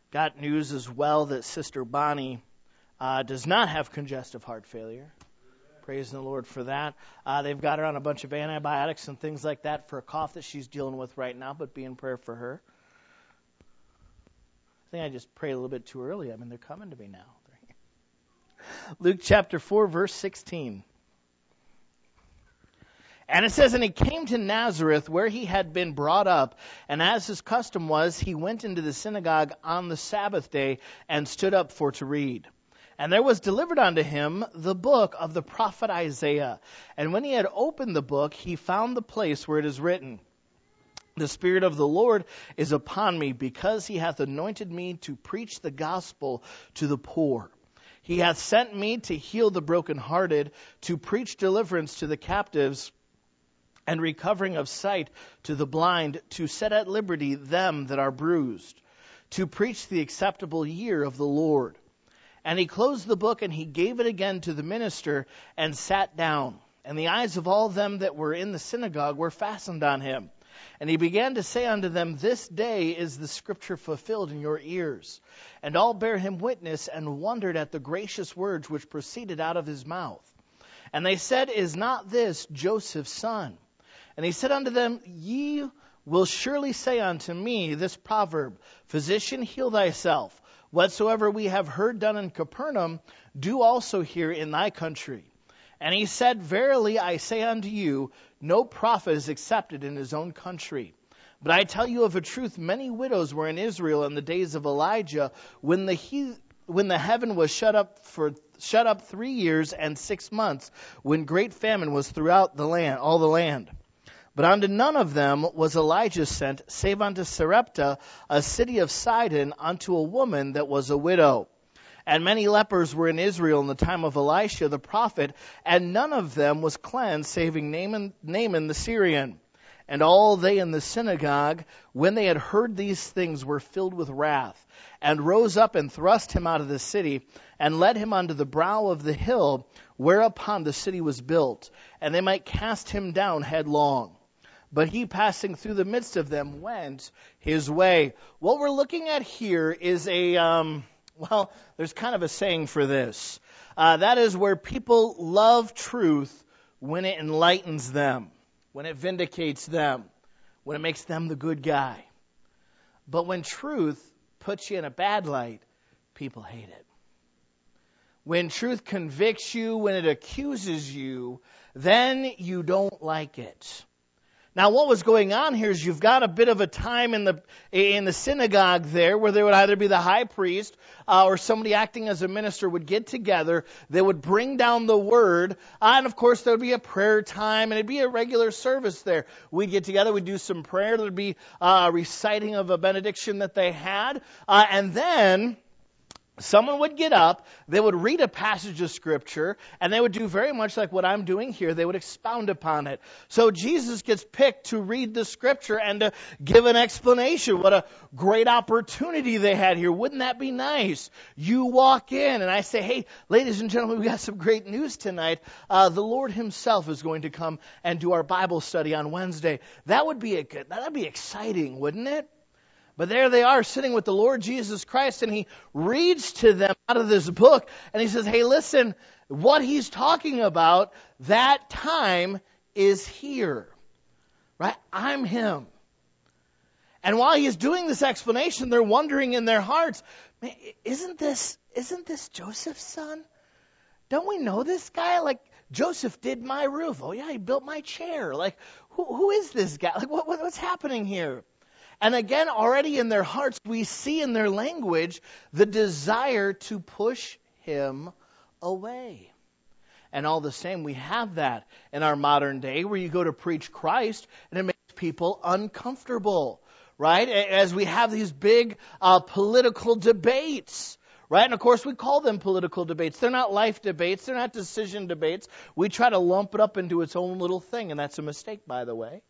Got news as well that Sister Bonnie does not have congestive heart failure. Praise the Lord for that. They've got her on a bunch of antibiotics and things like that for a cough that she's dealing with right now, but be in prayer for her. I think I just prayed a little bit too early. I mean, they're coming to me now. Luke chapter 4, verse 16. And it says, "And he came to Nazareth, where he had been brought up, and as his custom was, he went into the synagogue on the Sabbath day, and stood up for to read. And there was delivered unto him the book of the prophet Isaiah. And when he had opened the book, he found the place where it is written, The Spirit of the Lord is upon me, because he hath anointed me to preach the gospel to the poor. He hath sent me to heal the brokenhearted, to preach deliverance to the captives, and recovering of sight to the blind, to set at liberty them that are bruised, to preach the acceptable year of the Lord. And he closed the book, and he gave it again to the minister, and sat down. And the eyes of all them that were in the synagogue were fastened on him. And he began to say unto them, This day is the scripture fulfilled in your ears. And all bare him witness, and wondered at the gracious words which proceeded out of his mouth. And they said, Is not this Joseph's son? And he said unto them, Ye will surely say unto me this proverb, Physician, heal thyself. Whatsoever we have heard done in Capernaum, do also here in thy country. And he said, Verily I say unto you, no prophet is accepted in his own country. But I tell you of a truth, many widows were in Israel in the days of Elijah, when the heaven was shut up 3 years and 6 months, when great famine was throughout the land, all the land. But unto none of them was Elijah sent, save unto Sarepta, a city of Sidon, unto a woman that was a widow. And many lepers were in Israel in the time of Elisha the prophet, and none of them was cleansed, saving Naaman the Syrian. And all they in the synagogue, when they had heard these things, were filled with wrath, and rose up and thrust him out of the city, and led him unto the brow of the hill, whereupon the city was built, and they might cast him down headlong. But he, passing through the midst of them, went his way." What we're looking at here is there's kind of a saying for this. That is where people love truth when it enlightens them, when it vindicates them, when it makes them the good guy. But when truth puts you in a bad light, people hate it. When truth convicts you, when it accuses you, then you don't like it. Now, what was going on here is you've got a bit of a time in the synagogue there where there would either be the high priest or somebody acting as a minister would get together. They would bring down the word, and of course there would be a prayer time, and it'd be a regular service there. We'd get together, we'd do some prayer. There'd be a reciting of a benediction that they had, and then someone would get up, they would read a passage of Scripture, and they would do very much like what I'm doing here. They would expound upon it. So Jesus gets picked to read the Scripture and to give an explanation. What a great opportunity they had here. Wouldn't that be nice? You walk in, and I say, hey, ladies and gentlemen, we've got some great news tonight. The Lord himself is going to come and do our Bible study on Wednesday. That'd be exciting, wouldn't it? But there they are sitting with the Lord Jesus Christ, and he reads to them out of this book, and he says, hey, listen, what he's talking about, that time is here. Right? I'm him. And while he's doing this explanation, they're wondering in their hearts, man, isn't this Joseph's son? Don't we know this guy? Like, Joseph did my roof. Oh yeah, he built my chair. Like, who is this guy? Like, what's happening here? And again, already in their hearts, we see in their language the desire to push him away. And all the same, we have that in our modern day where you go to preach Christ and it makes people uncomfortable, right? As we have these big political debates, right? And of course, we call them political debates. They're not life debates. They're not decision debates. We try to lump it up into its own little thing, and that's a mistake, by the way.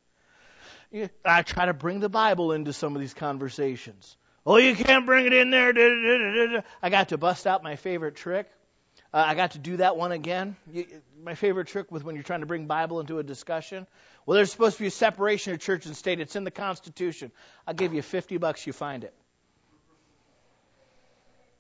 I try to bring the Bible into some of these conversations. Oh, you can't bring it in there. I got to bust out my favorite trick. I got to do that one again. My favorite trick with when you're trying to bring Bible into a discussion. Well, there's supposed to be a separation of church and state. It's in the Constitution. I'll give you $50, you find it.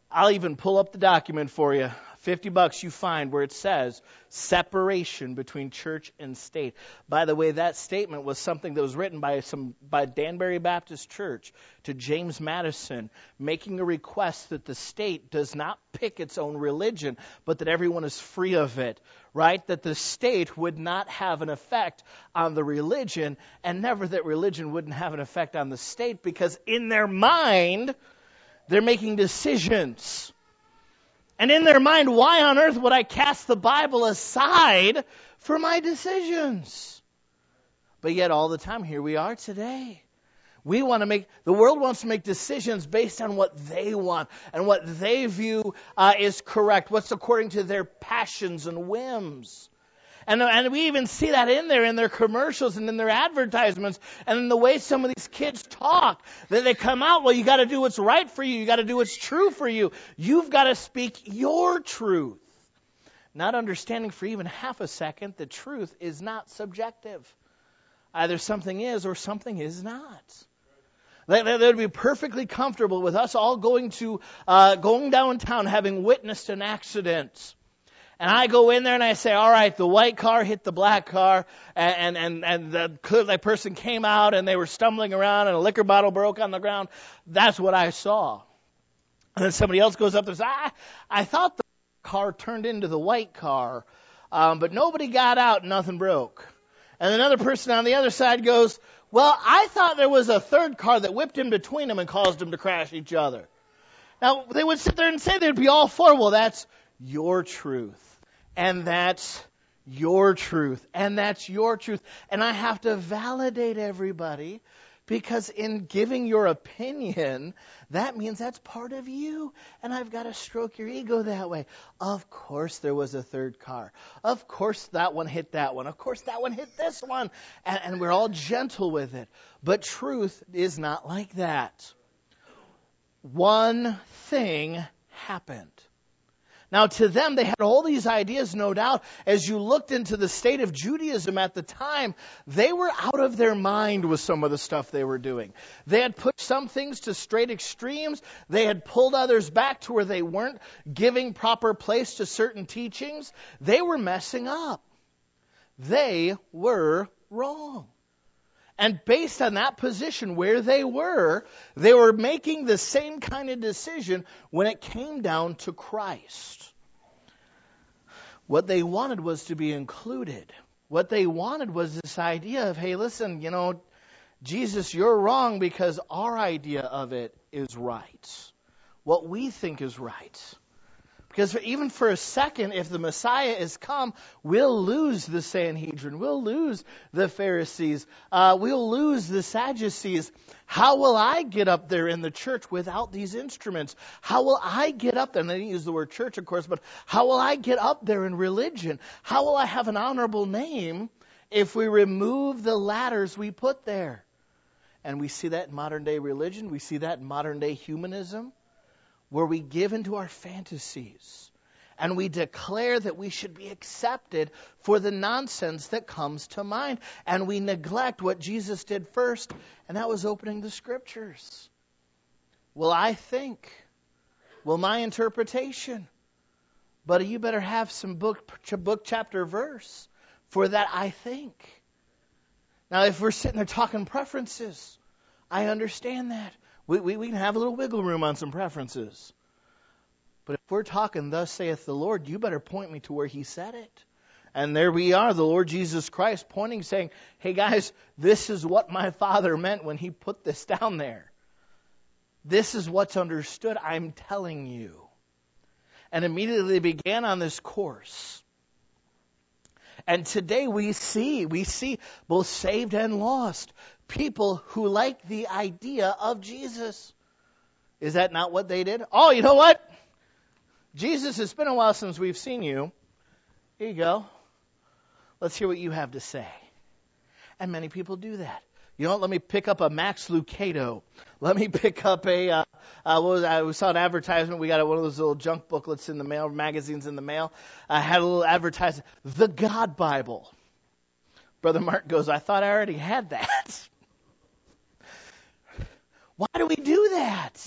I'll even pull up the document for you. $50 you find where it says separation between church and state. By the way, that statement was something that was written by Danbury Baptist Church to James Madison, making a request that the state does not pick its own religion, but that everyone is free of it, right? That the state would not have an effect on the religion, and never that religion wouldn't have an effect on the state, because in their mind, they're making decisions. And in their mind, why on earth would I cast the Bible aside for my decisions? But yet all the time, here we are today. The world wants to make decisions based on what they want and what they view is correct, what's according to their passions and whims. And we even see that in their commercials and in their advertisements and in the way some of these kids talk. That they come out, well, you got to do what's right for you. You got to do what's true for you. You've got to speak your truth. Not understanding for even half a second that truth is not subjective. Either something is or something is not. They would be perfectly comfortable with us all going downtown having witnessed an accident. And I go in there and I say, all right, the white car hit the black car, and that person came out and they were stumbling around and a liquor bottle broke on the ground. That's what I saw. And then somebody else goes up there and says, I thought the car turned into the white car, but nobody got out and nothing broke. And another person on the other side goes, well, I thought there was a third car that whipped in between them and caused them to crash each other. Now, they would sit there and say they'd be all for, well, that's your truth. And that's your truth. And that's your truth. And I have to validate everybody, because in giving your opinion, that means that's part of you. And I've got to stroke your ego that way. Of course there was a third car. Of course that one hit that one. Of course that one hit this one. And we're all gentle with it. But truth is not like that. One thing happened. Now, to them, they had all these ideas, no doubt. As you looked into the state of Judaism at the time, they were out of their mind with some of the stuff they were doing. They had pushed some things to straight extremes. They had pulled others back to where they weren't giving proper place to certain teachings. They were messing up. They were wrong. And based on that position where they were making the same kind of decision when it came down to Christ. What they wanted was to be included. What they wanted was this idea of, hey, listen, Jesus, you're wrong because our idea of it is right. What we think is right. Because even for a second, if the Messiah is come, we'll lose the Sanhedrin. We'll lose the Pharisees. We'll lose the Sadducees. How will I get up there in the church without these instruments? How will I get up there? And they didn't use the word church, of course, but how will I get up there in religion? How will I have an honorable name if we remove the ladders we put there? And we see that in modern day religion. We see that in modern day humanism, where we give into our fantasies and we declare that we should be accepted for the nonsense that comes to mind. And we neglect what Jesus did first, and that was opening the Scriptures. Well, I think. Well, my interpretation. But you better have some book, chapter, verse for that I think. Now, if we're sitting there talking preferences, I understand that. We can have a little wiggle room on some preferences. But if we're talking, thus saith the Lord, you better point me to where He said it. And there we are, the Lord Jesus Christ pointing, saying, hey guys, this is what my Father meant when He put this down there. This is what's understood, I'm telling you. And immediately they began on this course. And today we see both saved and lost people who like the idea of Jesus. Is that not what they did? Oh, you know what? Jesus, it's been a while since we've seen you. Here you go. Let's hear what you have to say. And many people do that. You know what? Let me pick up a Max Lucado. Let me pick up we saw an advertisement. We got one of those little junk booklets in the mail, magazines in the mail. I had a little advertisement. The God Bible. Brother Mark goes, I thought I already had that. Why do we do that?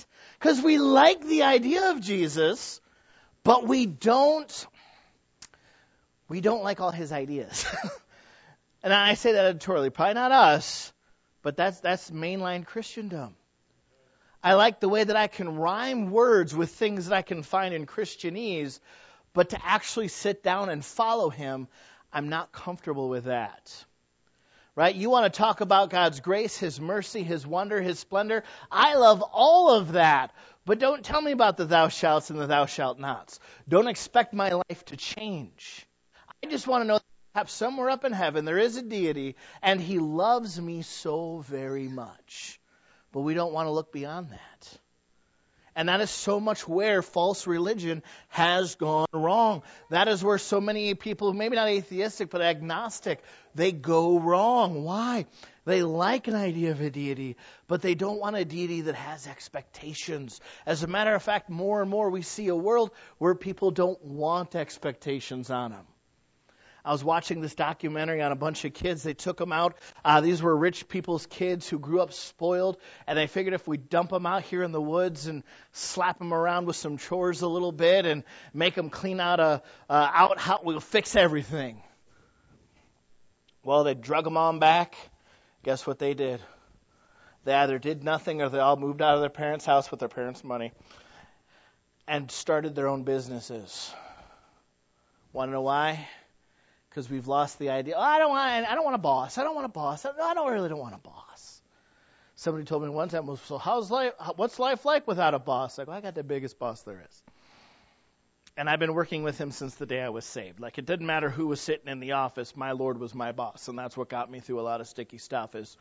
Because we like the idea of Jesus, but we don't like all his ideas. And I say that editorially, probably not us, but that's mainline Christendom. I like the way that I can rhyme words with things that I can find in Christianese, but to actually sit down and follow him, I'm not comfortable with that. Right? You want to talk about God's grace, his mercy, his wonder, his splendor. I love all of that. But don't tell me about the thou shalt and the thou shalt nots. Don't expect my life to change. I just want to know that perhaps somewhere up in heaven there is a deity and he loves me so very much. But we don't want to look beyond that. And that is so much where false religion has gone wrong. That is where so many people, maybe not atheistic, but agnostic, they go wrong. Why? They like an idea of a deity, but they don't want a deity that has expectations. As a matter of fact, more and more we see a world where people don't want expectations on them. I was watching this documentary on a bunch of kids. They took them out. These were rich people's kids who grew up spoiled, and they figured if we dump them out here in the woods and slap them around with some chores a little bit and make them clean out we'll fix everything. Well, they drug them on back. Guess what they did? They either did nothing or they all moved out of their parents' house with their parents' money and started their own businesses. Want to know why? Because we've lost the idea. I don't want a boss. I don't want a boss. I really don't want a boss. Somebody told me one time, well, so what's life like without a boss? I got the biggest boss there is. And I've been working with him since the day I was saved. Like, it didn't matter who was sitting in the office. My Lord was my boss. And that's what got me through a lot of sticky stuff is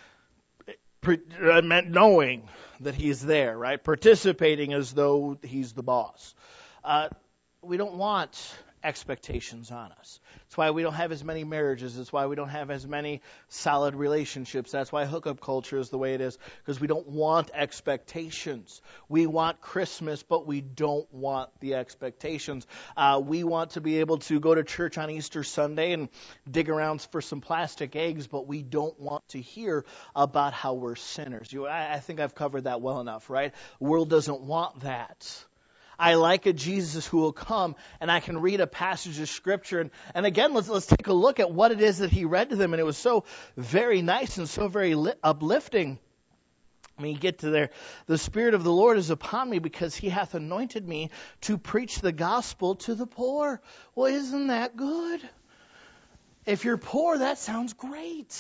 knowing that he's there, right? Participating as though he's the boss. We don't want expectations on us. That's why we don't have as many marriages. That's why we don't have as many solid relationships. That's why hookup culture is the way it is, because we don't want expectations. We want Christmas, but we don't want the expectations. We want to be able to go to church on Easter Sunday and dig around for some plastic eggs, but we don't want to hear about how we're sinners. I think I've covered that well enough, right? The world doesn't want that. I like a Jesus who will come, and I can read a passage of Scripture. And again, let's take a look at what it is that he read to them. And it was so very nice and so very uplifting. When you get to there, the Spirit of the Lord is upon me because he hath anointed me to preach the gospel to the poor. Well, isn't that good? If you're poor, that sounds great.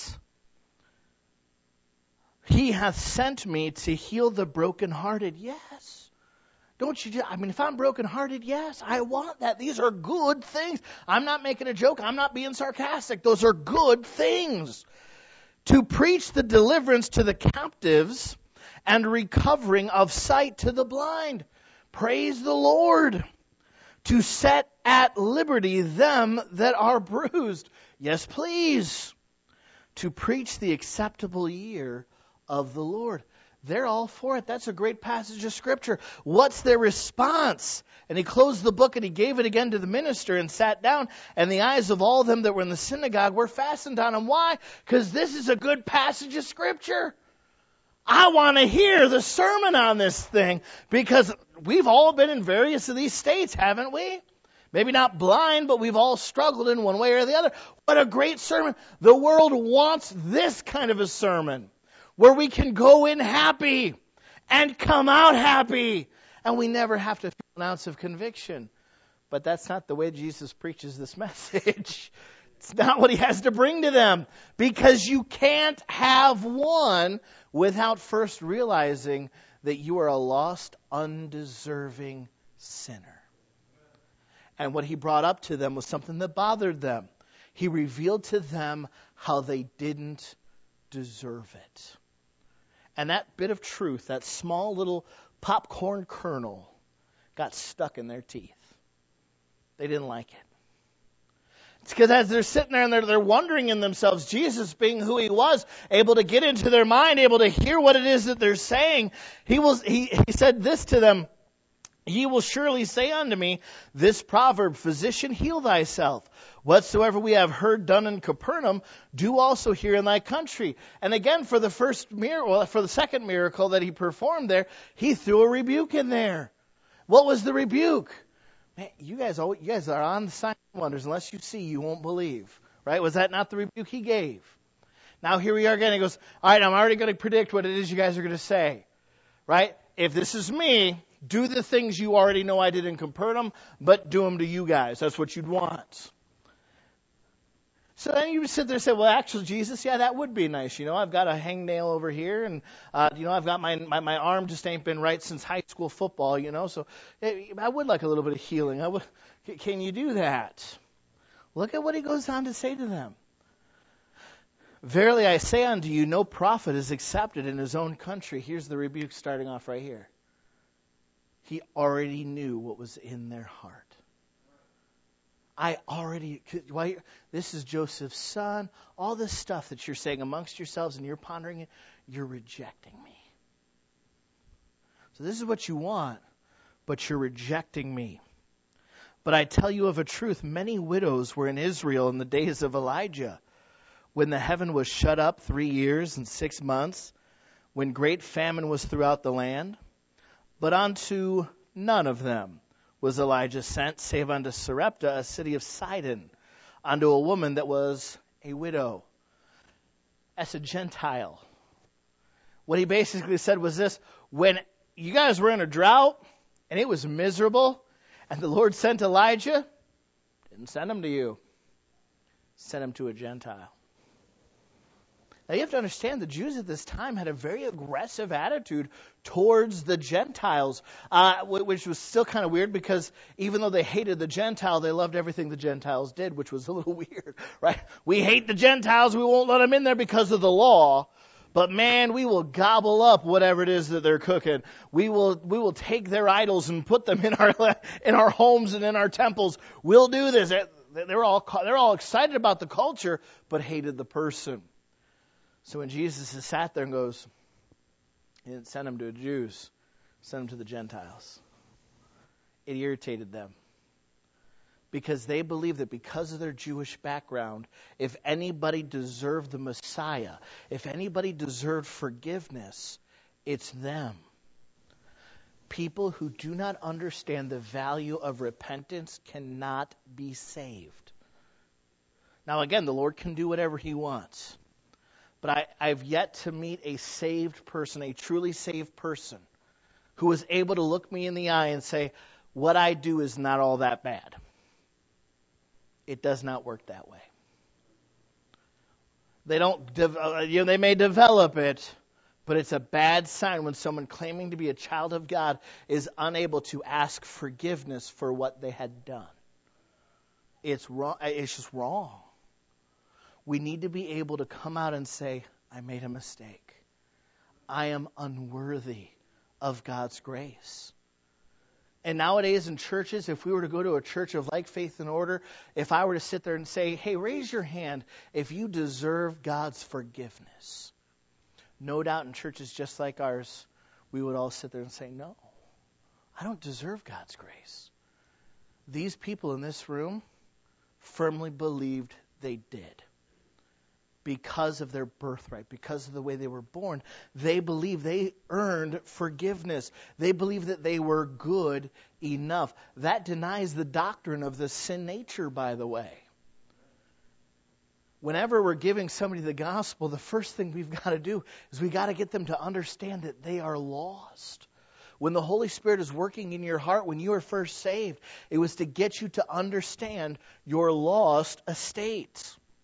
He hath sent me to heal the brokenhearted. Yes. Don't you if I'm brokenhearted, yes, I want that. These are good things. I'm not making a joke. I'm not being sarcastic. Those are good things. To preach the deliverance to the captives and recovering of sight to the blind. Praise the Lord. To set at liberty them that are bruised. Yes, please. To preach the acceptable year of the Lord. They're all for it. That's a great passage of Scripture. What's their response? And he closed the book and he gave it again to the minister and sat down. And the eyes of all them that were in the synagogue were fastened on him. Why? Because this is a good passage of Scripture. I want to hear the sermon on this thing because we've all been in various of these states, haven't we? Maybe not blind, but we've all struggled in one way or the other. What a great sermon. The world wants this kind of a sermon, where we can go in happy and come out happy. And we never have to feel an ounce of conviction. But that's not the way Jesus preaches this message. It's not what he has to bring to them. Because you can't have one without first realizing that you are a lost, undeserving sinner. And what he brought up to them was something that bothered them. He revealed to them how they didn't deserve it. And that bit of truth, that small little popcorn kernel, got stuck in their teeth. They didn't like it. It's because as they're sitting there and they're wondering in themselves, Jesus being who he was, able to get into their mind, able to hear what it is that they're saying, he said this to them. Ye will surely say unto me, this proverb, Physician, heal thyself. Whatsoever we have heard done in Capernaum, do also here in thy country. And again, for the second miracle that he performed there, he threw a rebuke in there. What was the rebuke? Man, you guys are on the sign of wonders. Unless you see, you won't believe. Right? Was that not the rebuke he gave? Now here we are again. He goes, all right, I'm already going to predict what it is you guys are going to say. Right? If this is me, do the things you already know I did in Capernaum, but do them to you guys. That's what you'd want. So then you would sit there and say, well, actually, Jesus, yeah, that would be nice. I've got a hangnail over here, and, I've got my arm just ain't been right since high school football, so I would like a little bit of healing. Can you do that? Look at what he goes on to say to them. Verily I say unto you, no prophet is accepted in his own country. Here's the rebuke starting off right here. He already knew what was in their heart. This is Joseph's son. All this stuff that you're saying amongst yourselves and you're pondering it, you're rejecting me. So this is what you want, but you're rejecting me. But I tell you of a truth, many widows were in Israel in the days of Elijah, when the heaven was shut up 3 years and 6 months, when great famine was throughout the land. But unto none of them was Elijah sent, save unto Sarepta, a city of Sidon, unto a woman that was a widow. That's a Gentile. What he basically said was this: when you guys were in a drought, and it was miserable, and the Lord sent Elijah, didn't send him to you. Sent him to a Gentile. Now you have to understand the Jews at this time had a very aggressive attitude towards the Gentiles, which was still kind of weird because even though they hated the Gentile, they loved everything the Gentiles did, which was a little weird, right? We hate the Gentiles, we won't let them in there because of the law, but man, we will gobble up whatever it is that they're cooking. We will take their idols and put them in our homes and in our temples. We'll do this. They're all excited about the culture, but hated the person. So when Jesus has sat there and goes, he didn't send them to the Jews, sent them to the Gentiles. It irritated them. Because they believed that because of their Jewish background, if anybody deserved the Messiah, if anybody deserved forgiveness, it's them. People who do not understand the value of repentance cannot be saved. Now again, the Lord can do whatever he wants. But I've yet to meet a saved person, a truly saved person, who was able to look me in the eye and say, what I do is not all that bad. It does not work that way. They may develop it, but it's a bad sign when someone claiming to be a child of God is unable to ask forgiveness for what they had done. It's wrong. It's just wrong. We need to be able to come out and say, I made a mistake. I am unworthy of God's grace. And nowadays in churches, if we were to go to a church of like faith and order, if I were to sit there and say, hey, raise your hand if you deserve God's forgiveness. No doubt in churches just like ours, we would all sit there and say, no, I don't deserve God's grace. These people in this room firmly believed they did. Because of their birthright, because of the way they were born, they believe they earned forgiveness. They believe that they were good enough. That denies the doctrine of the sin nature, by the way. Whenever we're giving somebody the gospel, the first thing we've got to do is we got to get them to understand that they are lost. When the Holy Spirit is working in your heart, when you were first saved, it was to get you to understand your lost estate.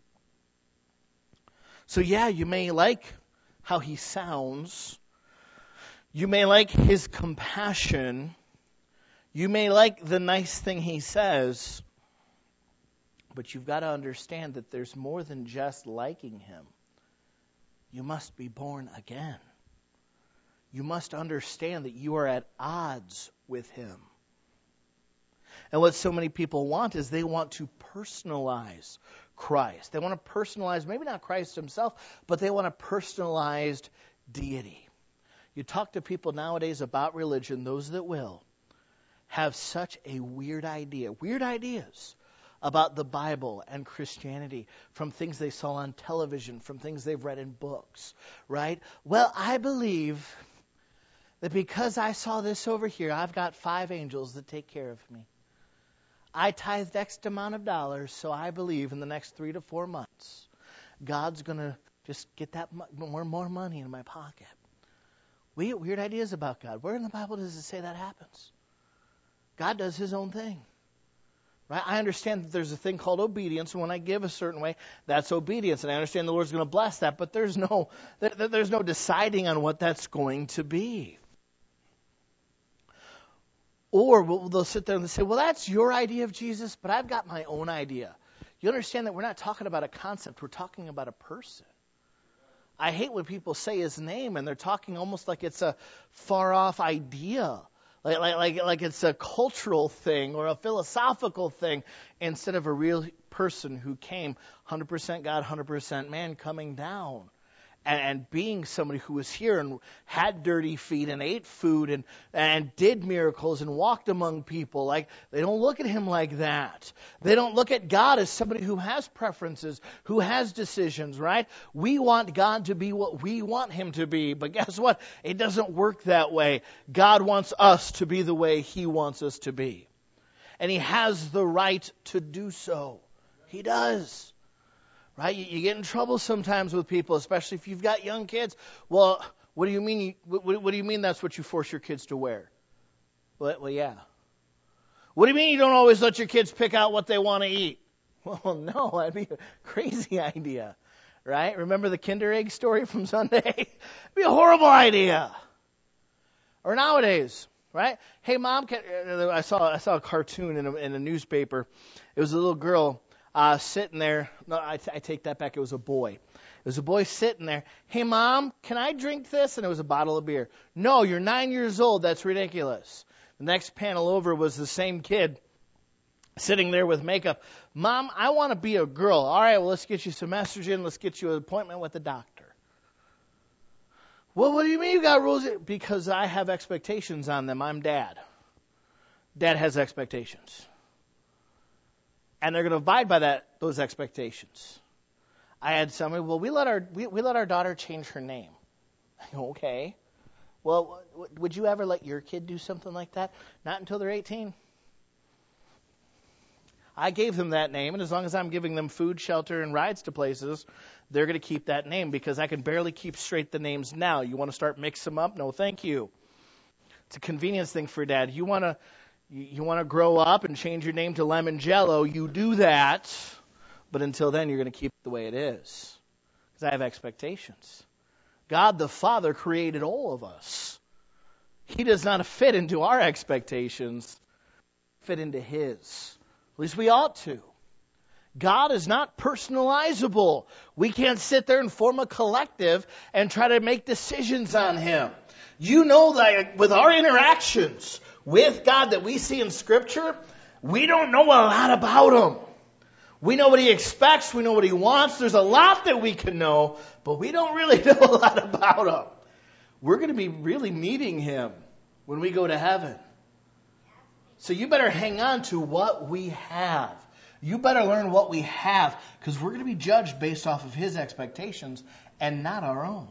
So yeah, you may like how he sounds. You may like his compassion. You may like the nice thing he says. But you've got to understand that there's more than just liking him. You must be born again. You must understand that you are at odds with him. And what so many people want is they want to personalize Christ. They want to personalize, maybe not Christ himself, but they want a personalized deity. You talk to people nowadays about religion, those that will, have such a weird ideas about the Bible and Christianity from things they saw on television, from things they've read in books, right? Well, I believe that because I saw this over here, I've got 5 angels that take care of me. I tithed X amount of dollars, so I believe in the next 3 to 4 months, God's going to just get that more money in my pocket. We get weird ideas about God. Where in the Bible does it say that happens? God does his own thing. Right? I understand that there's a thing called obedience, and when I give a certain way, that's obedience. And I understand the Lord's going to bless that, but there's no deciding on what that's going to be. Or they'll sit there and say, well, that's your idea of Jesus, but I've got my own idea. You understand that we're not talking about a concept, we're talking about a person. I hate when people say his name and they're talking almost like it's a far-off idea, like it's a cultural thing or a philosophical thing, instead of a real person who came 100% God, 100% man, coming down and being somebody who was here and had dirty feet and ate food and did miracles and walked among people. Like, they don't look at him like that. They don't look at God as somebody who has preferences, who has decisions, right? We want God to be what we want him to be. But guess what? It doesn't work that way. God wants us to be the way he wants us to be. And he has the right to do so. He does. Right? You get in trouble sometimes with people, especially if you've got young kids. Well, what do you mean? What do you mean that's what you force your kids to wear? Well, yeah. What do you mean you don't always let your kids pick out what they want to eat? Well, no, that'd be a crazy idea, right? Remember the Kinder Egg story from Sunday? It'd be a horrible idea. Or nowadays, right? Hey, Mom, I saw a cartoon in a newspaper. It was a little girl sitting there. No, I take that back. It was a boy. It was a boy sitting there. Hey, Mom, can I drink this? And it was a bottle of beer. No, you're 9 years old. That's ridiculous. The next panel over was the same kid sitting there with makeup. Mom, I want to be a girl. All right, well, let's get you some estrogen. Let's get you an appointment with the doctor. Well, what do you mean you got rules? Because I have expectations on them. I'm dad. Dad has expectations. And they're going to abide by those expectations. I had somebody, well, we let our daughter change her name. Okay. Well, would you ever let your kid do something like that? Not until they're 18. I gave them that name, and as long as I'm giving them food, shelter, and rides to places, they're going to keep that name because I can barely keep straight the names now. You want to start mix them up? No, thank you. It's a convenience thing for Dad. You want to grow up and change your name to Lemon Jello, you do that. But until then, you're going to keep it the way it is. Because I have expectations. God the Father created all of us. He does not fit into our expectations, fit into his. At least we ought to. God is not personalizable. We can't sit there and form a collective and try to make decisions on him. You know that with our interactions with God that we see in Scripture, we don't know a lot about him. We know what he expects. We know what he wants. There's a lot that we can know, but we don't really know a lot about him. We're going to be really meeting him when we go to heaven. So you better hang on to what we have. You better learn what we have, because we're going to be judged based off of his expectations and not our own.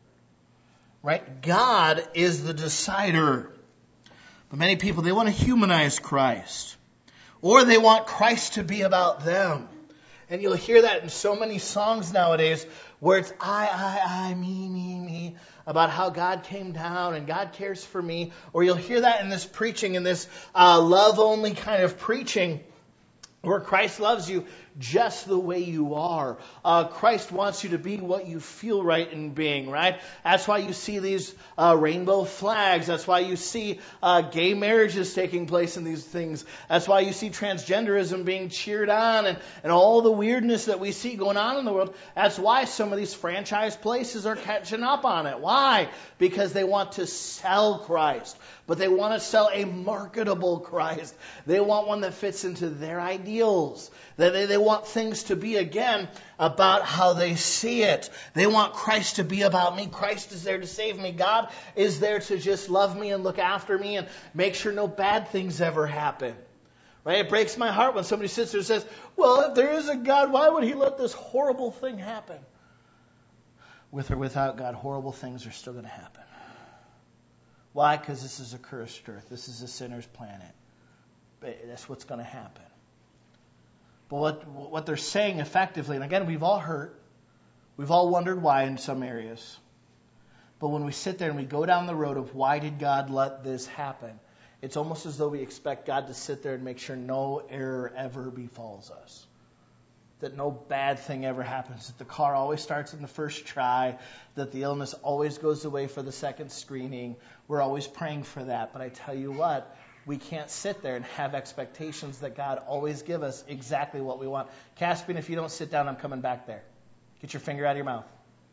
Right? God is the decider. But many people, they want to humanize Christ. Or they want Christ to be about them. And you'll hear that in so many songs nowadays where it's I, me, about how God came down and God cares for me. Or you'll hear that in this preaching, in this love-only kind of preaching where Christ loves you just the way you are. Christ wants you to be what you feel right in being, right? That's why you see these rainbow flags. That's why you see gay marriages taking place in these things. That's why you see transgenderism being cheered on and all the weirdness that we see going on in the world. That's why some of these franchise places are catching up on it. Why? Because they want to sell Christ. But they want to sell a marketable Christ. They want one that fits into their ideals. They want things to be, again, about how they see it. They want Christ to be about me. Christ is there to save me. God is there to just love me and look after me and make sure no bad things ever happen. Right? It breaks my heart when somebody sits there and says, well, if there is a God, why would he let this horrible thing happen? With or without God, horrible things are still going to happen. Why? Because this is a cursed earth. This is a sinner's planet. That's what's going to happen. But what they're saying effectively, and again, we've all hurt. We've all wondered why in some areas. But when we sit there and we go down the road of why did God let this happen, it's almost as though we expect God to sit there and make sure no error ever befalls us. That no bad thing ever happens. That the car always starts in the first try. That the illness always goes away for the second screening. We're always praying for that. But I tell you what, we can't sit there and have expectations that God always give us exactly what we want. Caspian, if you don't sit down, I'm coming back there. Get your finger out of your mouth.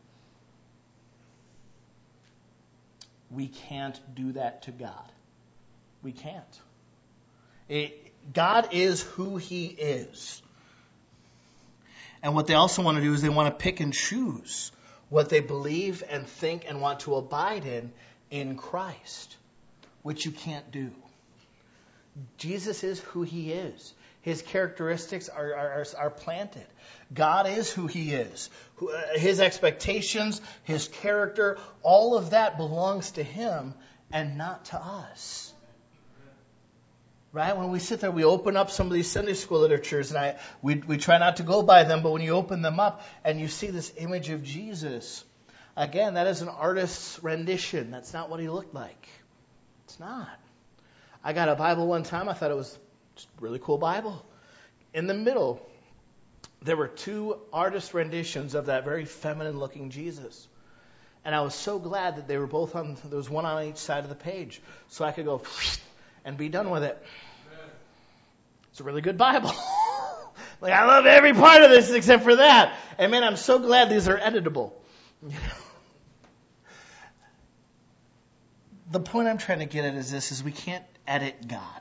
We can't do that to God. We can't. God is who he is. And what they also want to do is they want to pick and choose what they believe and think and want to abide in Christ, which you can't do. Jesus is who he is. His characteristics are planted. God is who he is. His expectations, his character, all of that belongs to him and not to us. Right? When we sit there, we open up some of these Sunday school literatures, and we try not to go by them, but when you open them up and you see this image of Jesus, again, that is an artist's rendition. That's not what he looked like. It's not. I got a Bible one time. I thought it was just a really cool Bible. In the middle, there were two artist renditions of that very feminine-looking Jesus. And I was so glad that they were both on, there was one on each side of the page, so I could go and be done with it. It's a really good Bible. Like, I love every part of this except for that. And man, I'm so glad these are editable. The point I'm trying to get at is this, is we can't edit God.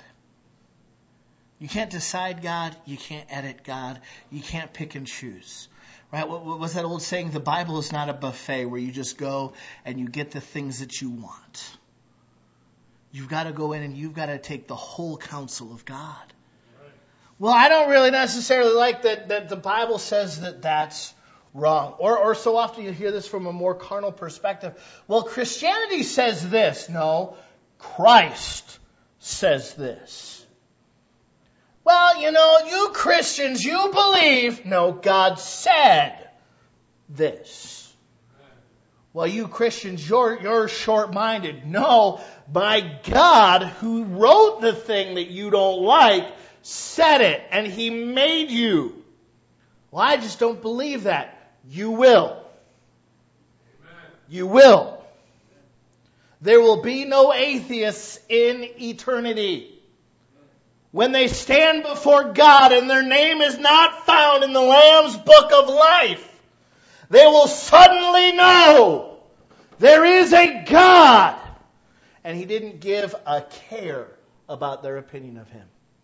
You can't decide God. You can't edit God. You can't pick and choose. Right? What was that old saying? The Bible is not a buffet where you just go and you get the things that you want. You've got to go in and you've got to take the whole counsel of God. Right. Well, I don't really necessarily like that the Bible says that that's wrong. Or so often you hear this from a more carnal perspective. Well, Christianity says this. No, Christ says this. Well, you Christians, you believe. No, God said this. Well, you Christians, you're short-minded. No, my God, who wrote the thing that you don't like, said it, and he made you. Well, I just don't believe that. You will. Amen. You will. There will be no atheists in eternity. When they stand before God and their name is not found in the Lamb's book of life, they will suddenly know there is a God. And he didn't give a care about their opinion of him.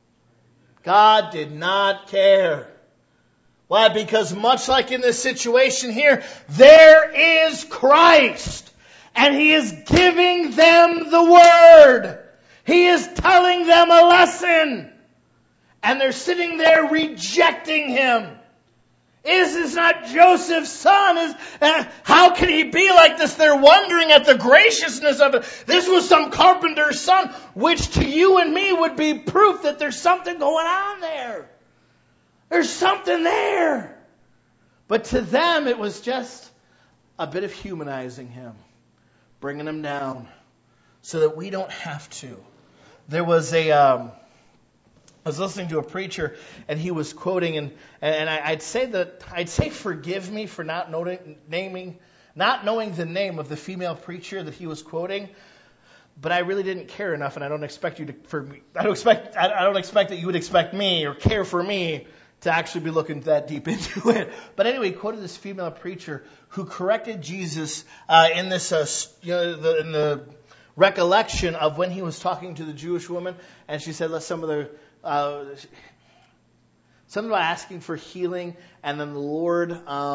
God did not care. Why? Because much like in this situation here, there is Christ. And he is giving them the word. He is telling them a lesson. And they're sitting there rejecting him. Is this not Joseph's son? How can he be like this? They're wondering at the graciousness of it. This was some carpenter's son, which to you and me would be proof that there's something going on there. There's something there. But to them, it was just a bit of humanizing him, bringing him down so that we don't have to. There was I was listening to a preacher, and he was quoting, and I'd say forgive me for not knowing the name of the female preacher that he was quoting, but I really didn't care enough, and I don't expect I don't expect that you would expect me or care for me to actually be looking that deep into it. But anyway, he quoted this female preacher who corrected Jesus in this in the recollection of when he was talking to the Jewish woman, and she said, Something about asking for healing, and then the Lord,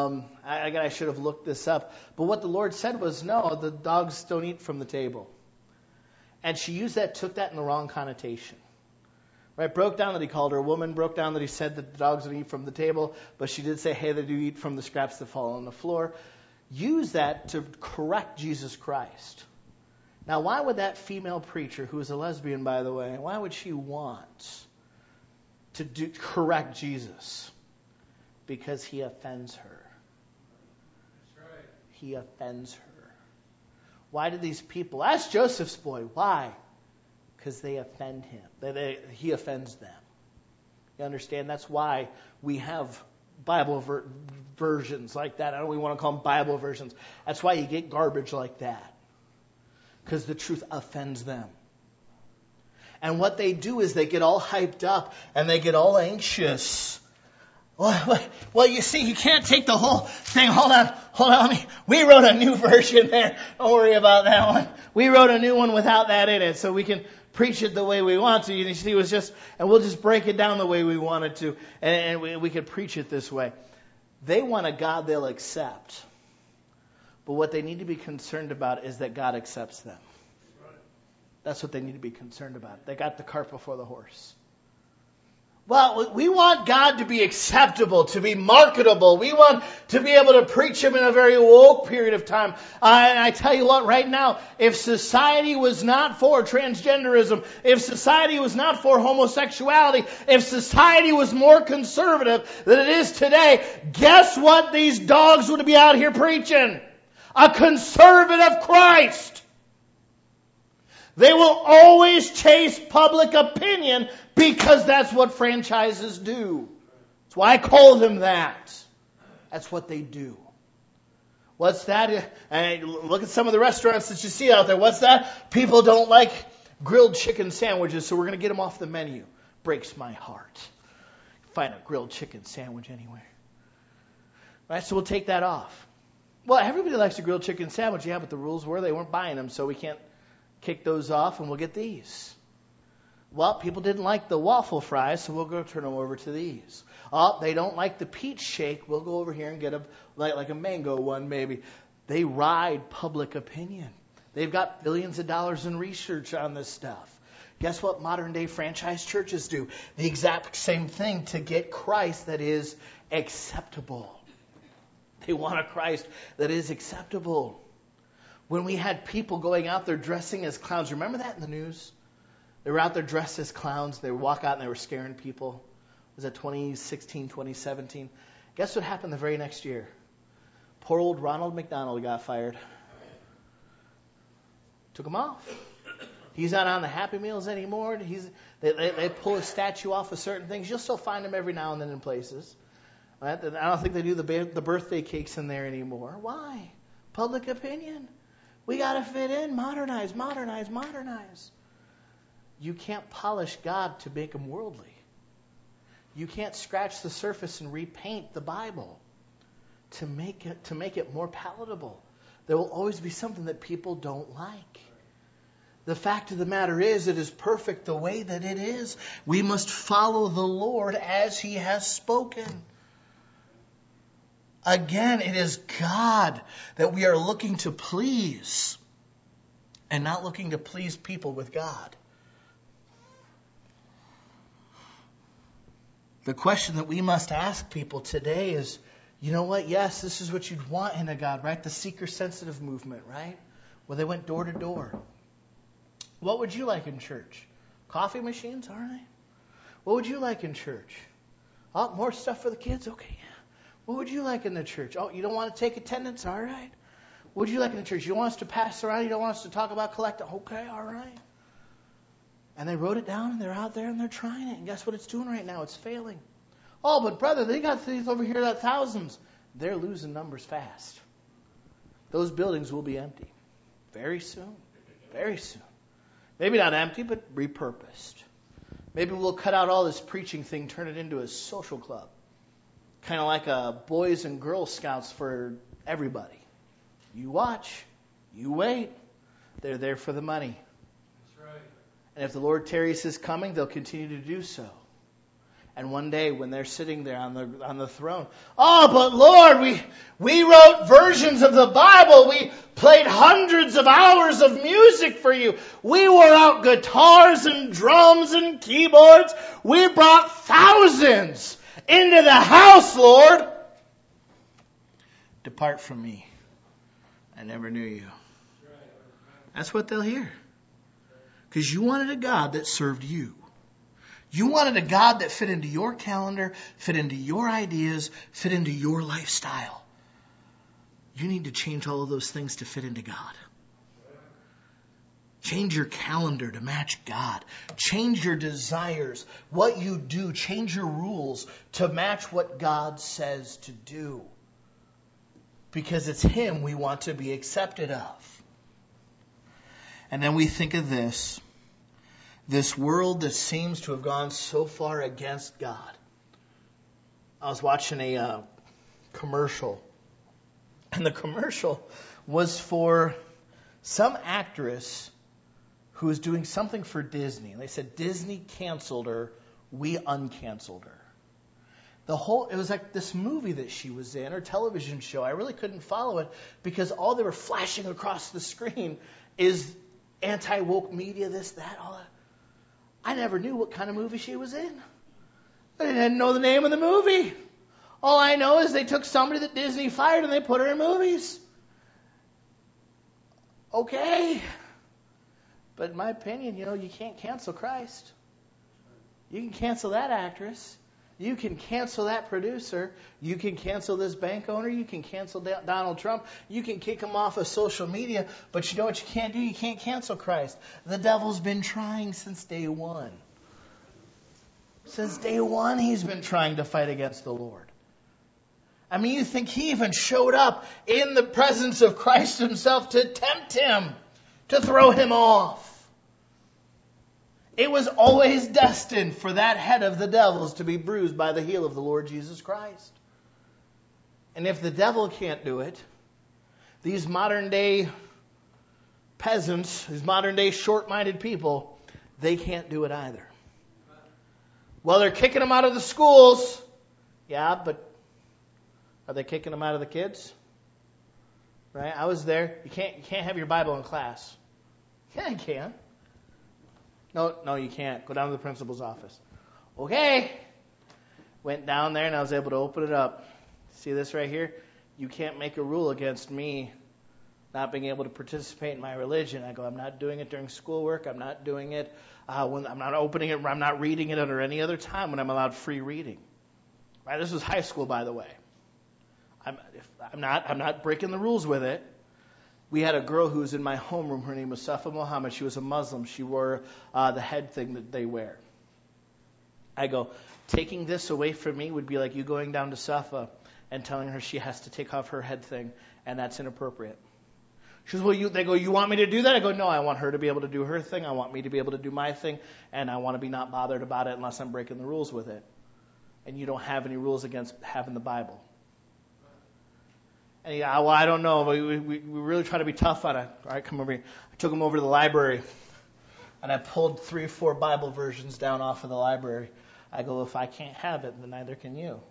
I should have looked this up, but what the Lord said was, no, the dogs don't eat from the table. And she took that in the wrong connotation. Right? Broke down that he called her a woman, broke down that he said that the dogs would eat from the table, but she did say, hey, they do eat from the scraps that fall on the floor. Use that to correct Jesus Christ. Now, why would that female preacher, who is a lesbian, by the way, why would she want to correct Jesus? Because he offends her. That's right. He offends her. Why do these people? Ask Joseph's boy. Why? Because they offend him. He offends them. You understand? That's why we have Bible versions like that. I don't even want to call them Bible versions. That's why you get garbage like that. Because the truth offends them. And what they do is they get all hyped up and they get all anxious. Well, you see, you can't take the whole thing. Hold on. We wrote a new version there. Don't worry about that one. We wrote a new one without that in it, so we can preach it the way we want to. You see, we'll just break it down the way we want it to, and we can preach it this way. They want a God they'll accept. But what they need to be concerned about is that God accepts them. That's what they need to be concerned about. They got the cart before the horse. Well, we want God to be acceptable, to be marketable. We want to be able to preach Him in a very woke period of time. And I tell you what, right now, if society was not for transgenderism, if society was not for homosexuality, if society was more conservative than it is today, guess what these dogs would be out here preaching? A conservative Christ. They will always chase public opinion because that's what franchises do. That's why I call them that. That's what they do. What's that? And look at some of the restaurants that you see out there. What's that? People don't like grilled chicken sandwiches, so we're going to get them off the menu. Breaks my heart. Find a grilled chicken sandwich anywhere. Right? So we'll take that off. Well, everybody likes a grilled chicken sandwich. Yeah, but the rules were they weren't buying them, so we can't kick those off and we'll get these. Well, people didn't like the waffle fries, so we'll go turn them over to these. Oh, they don't like the peach shake. We'll go over here and get like a mango one maybe. They ride public opinion. They've got billions of dollars in research on this stuff. Guess what modern day franchise churches do? The exact same thing to get Christ that is acceptable. They want a Christ that is acceptable. When we had people going out there dressing as clowns, remember that in the news? They were out there dressed as clowns. They would walk out and they were scaring people. Was that 2016, 2017? Guess what happened the very next year? Poor old Ronald McDonald got fired. Took him off. He's not on the Happy Meals anymore. They pull a statue off of certain things. You'll still find him every now and then in places. Right? I don't think they do the birthday cakes in there anymore. Why? Public opinion. We got to fit in, modernize. You can't polish God to make him worldly. You can't scratch the surface and repaint the Bible to make it more palatable. There will always be something that people don't like. The fact of the matter is, it is perfect the way that it is. We must follow the Lord as He has spoken. Again, it is God that we are looking to please and not looking to please people with God. The question that we must ask people today is, you know what? Yes, this is what you'd want in a God, right? The seeker-sensitive movement, right? Where they went door to door. What would you like in church? Coffee machines? All right. What would you like in church? Oh, more stuff for the kids? Okay. What would you like in the church? Oh, you don't want to take attendance? All right. What would you like in the church? You don't want us to pass around? You don't want us to talk about collecting? Okay, all right. And they wrote it down, and they're out there, and they're trying it. And guess what it's doing right now? It's failing. Oh, but brother, they got these over here that thousands. They're losing numbers fast. Those buildings will be empty. Very soon. Very soon. Maybe not empty, but repurposed. Maybe we'll cut out all this preaching thing, turn it into a social club. Kind of like a Boys and Girl Scouts for everybody. You watch. You wait. They're there for the money. That's right. And if the Lord tarries His coming, they'll continue to do so. And one day when they're sitting there on the throne, oh, but Lord, we wrote versions of the Bible. We played hundreds of hours of music for you. We wore out guitars and drums and keyboards. We brought thousands into the house, Lord. Depart from me. I never knew you. That's what they'll hear. Because you wanted a God that served you. You wanted a God that fit into your calendar, fit into your ideas, fit into your lifestyle. You need to change all of those things to fit into God. Change your calendar to match God. Change your desires, what you do. Change your rules to match what God says to do. Because it's Him we want to be accepted of. And then we think of this world that seems to have gone so far against God. I was watching a commercial, and the commercial was for some actress who was doing something for Disney. And they said, Disney canceled her, we uncanceled her. It was like this movie that she was in, or television show. I really couldn't follow it because all they were flashing across the screen is anti-woke media, this, that, all that. I never knew what kind of movie she was in. I didn't know the name of the movie. All I know is they took somebody that Disney fired and they put her in movies. Okay. But in my opinion, you can't cancel Christ. You can cancel that actress. You can cancel that producer. You can cancel this bank owner. You can cancel Donald Trump. You can kick him off of social media. But you know what you can't do? You can't cancel Christ. The devil's been trying since day one. Since day one, he's been trying to fight against the Lord. I mean, you think he even showed up in the presence of Christ himself to tempt him, to throw him off. It was always destined for that head of the devil's to be bruised by the heel of the Lord Jesus Christ. And if the devil can't do it, these modern day peasants, these modern day short-minded people, they can't do it either. Well, they're kicking them out of the schools. Yeah, but are they kicking them out of the kids? Right? I was there. You can't have your Bible in class. Yeah, you can. No, you can't. Go down to the principal's office. Okay. Went down there and I was able to open it up. See this right here? You can't make a rule against me not being able to participate in my religion. I go, I'm not doing it during schoolwork. I'm not doing it when I'm not opening it. I'm not reading it under any other time when I'm allowed free reading. Right? This was high school, by the way. I'm not breaking the rules with it. We had a girl who was in my homeroom. Her name was Safa Muhammad. She was a Muslim. She wore the head thing that they wear. I go, taking this away from me would be like you going down to Safa and telling her she has to take off her head thing, and that's inappropriate. She goes, well, they go, you want me to do that? I go, no, I want her to be able to do her thing. I want me to be able to do my thing, and I want to be not bothered about it unless I'm breaking the rules with it. And you don't have any rules against having the Bible. And well, I don't know. We really try to be tough on it. All right, come over here. I took him over to the library, and I pulled 3 or 4 Bible versions down off of the library. I go, if I can't have it, then neither can you.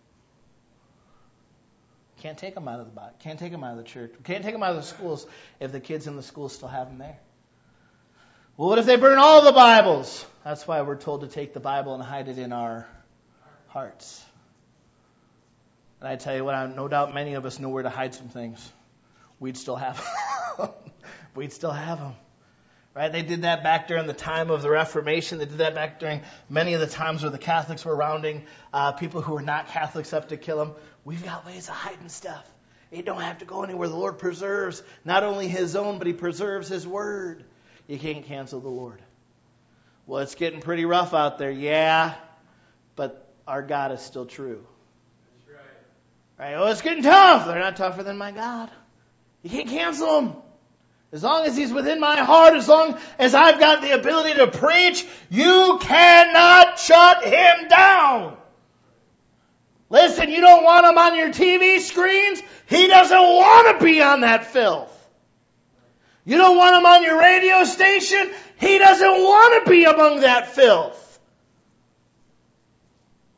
Can't take them out of the Bible. Can't take them out of the church. Can't take them out of the schools if the kids in the schools still have them there. Well, what if they burn all the Bibles? That's why we're told to take the Bible and hide it in our hearts. And I tell you what, no doubt many of us know where to hide some things. We'd still have them. We'd still have them. Right? They did that back during the time of the Reformation. They did that back during many of the times where the Catholics were rounding people who were not Catholics up to kill them. We've got ways of hiding stuff. You don't have to go anywhere. The Lord preserves not only His own, but He preserves His Word. You can't cancel the Lord. Well, it's getting pretty rough out there. Yeah, but our God is still true. Right? Oh, it's getting tough. They're not tougher than my God. You can't cancel them. As long as He's within my heart, as long as I've got the ability to preach, you cannot shut Him down. Listen, you don't want Him on your TV screens? He doesn't want to be on that filth. You don't want Him on your radio station? He doesn't want to be among that filth.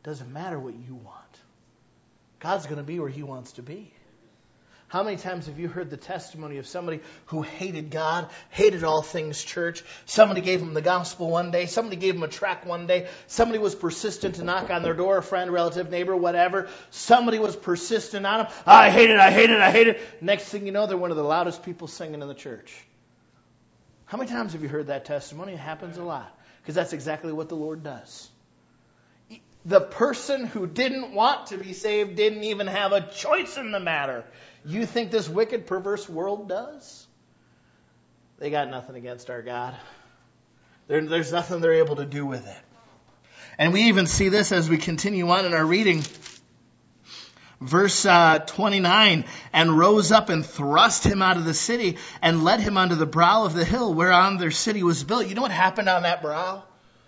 Doesn't matter what you want. God's going to be where He wants to be. How many times have you heard the testimony of somebody who hated God, hated all things church? Somebody gave them the gospel one day. Somebody gave them a tract one day. Somebody was persistent to knock on their door, a friend, relative, neighbor, whatever. Somebody was persistent on them. I hate it, I hate it, I hate it. Next thing you know, they're one of the loudest people singing in the church. How many times have you heard that testimony? It happens a lot. Because that's exactly what the Lord does. The person who didn't want to be saved didn't even have a choice in the matter. You think this wicked, perverse world does? They got nothing against our God. There's nothing they're able to do with it. And we even see this as we continue on in our reading. Verse 29, and rose up and thrust him out of the city and led him unto the brow of the hill whereon their city was built. You know what happened on that brow?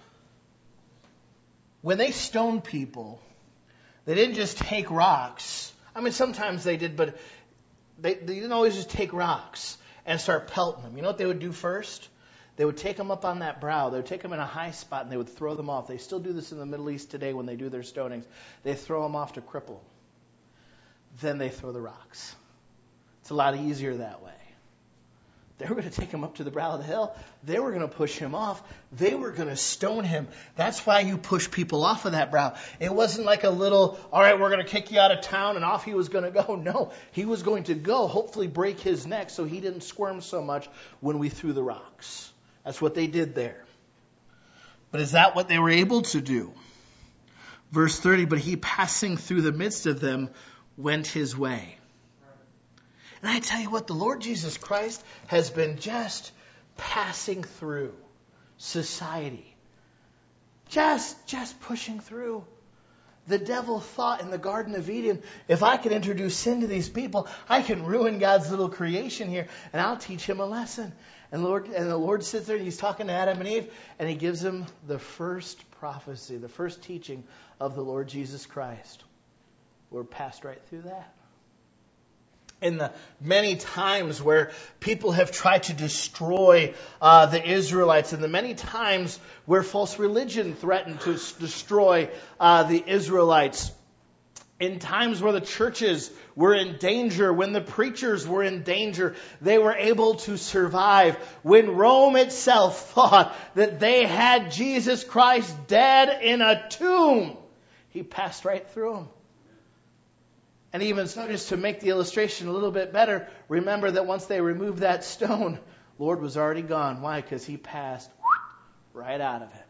When they stoned people, they didn't just take rocks. I mean, sometimes they did, but they didn't always just take rocks and start pelting them. You know what they would do first? They would take them up on that brow. They would take them in a high spot and they would throw them off. They still do this in the Middle East today when they do their stonings. They throw them off to cripple. Then they throw the rocks. It's a lot easier that way. They were going to take him up to the brow of the hill. They were going to push him off. They were going to stone him. That's why you push people off of that brow. It wasn't like a little, all right, we're going to kick you out of town, and off he was going to go. No, he was going to go, hopefully break his neck so he didn't squirm so much when we threw the rocks. That's what they did there. But is that what they were able to do? Verse 30, but he passing through the midst of them went his way. And I tell you what, the Lord Jesus Christ has been just passing through society. Just pushing through. The devil thought in the Garden of Eden, if I can introduce sin to these people, I can ruin God's little creation here, and I'll teach him a lesson. And the Lord sits there and he's talking to Adam and Eve, and he gives them the first prophecy, the first teaching of the Lord Jesus Christ. We're passed right through that. In the many times where people have tried to destroy the Israelites, and the many times where false religion threatened to destroy the Israelites, in times where the churches were in danger, when the preachers were in danger, they were able to survive. When Rome itself thought that they had Jesus Christ dead in a tomb, he passed right through them. And even so, just to make the illustration a little bit better, remember that once they removed that stone, Lord was already gone. Why? Because he passed right out of it.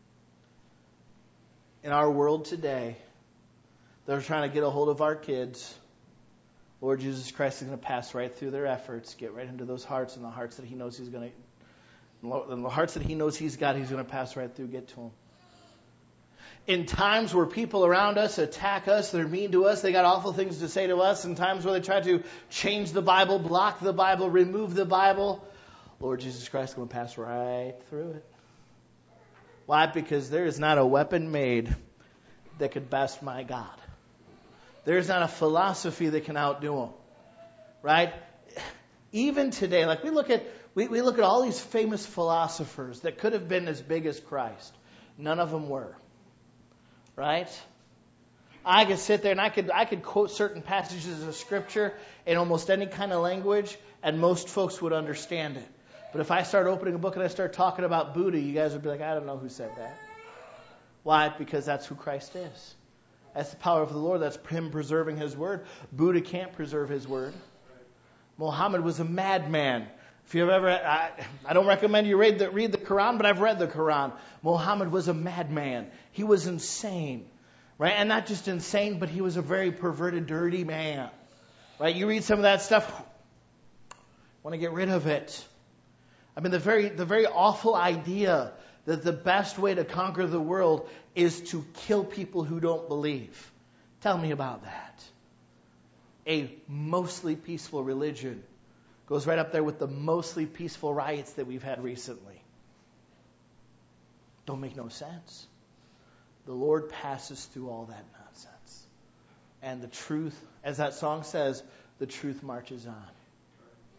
In our world today, they're trying to get a hold of our kids. Lord Jesus Christ is going to pass right through their efforts, get right into those hearts, and the hearts that he knows he's going to, and the hearts that he knows he's got, he's going to pass right through, get to them. In times where people around us attack us, they're mean to us, they got awful things to say to us, in times where they try to change the Bible, block the Bible, remove the Bible, Lord Jesus Christ is going to pass right through it. Why? Because there is not a weapon made that could best my God. There's not a philosophy that can outdo him. Right? Even today, like we look at all these famous philosophers that could have been as big as Christ. None of them were. Right? I could sit there and I could quote certain passages of Scripture in almost any kind of language, and most folks would understand it. But if I start opening a book and I start talking about Buddha, you guys would be like, I don't know who said that. Why? Because that's who Christ is. That's the power of the Lord. That's him preserving his word. Buddha can't preserve his word. Muhammad was a madman. If you've ever, I don't recommend you read the Quran, but I've read the Quran. Muhammad was a madman. He was insane, right? And not just insane, but he was a very perverted, dirty man, right? You read some of that stuff, want to get rid of it. I mean, the very awful idea that the best way to conquer the world is to kill people who don't believe. Tell me about that. A mostly peaceful religion goes right up there with the mostly peaceful riots that we've had recently. Don't make no sense. The Lord passes through all that nonsense. And the truth, as that song says, the truth marches on.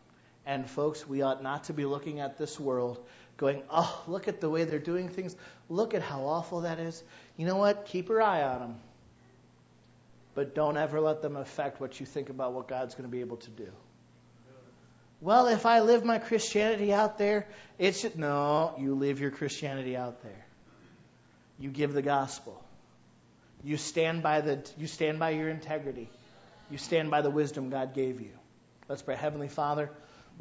And folks, we ought not to be looking at this world going, oh, look at the way they're doing things. Look at how awful that is. You know what? Keep your eye on them. But don't ever let them affect what you think about what God's going to be able to do. Well, if I live my Christianity out there, it should... No, you live your Christianity out there. You give the gospel. You stand by your integrity. You stand by the wisdom God gave you. Let's pray. Heavenly Father,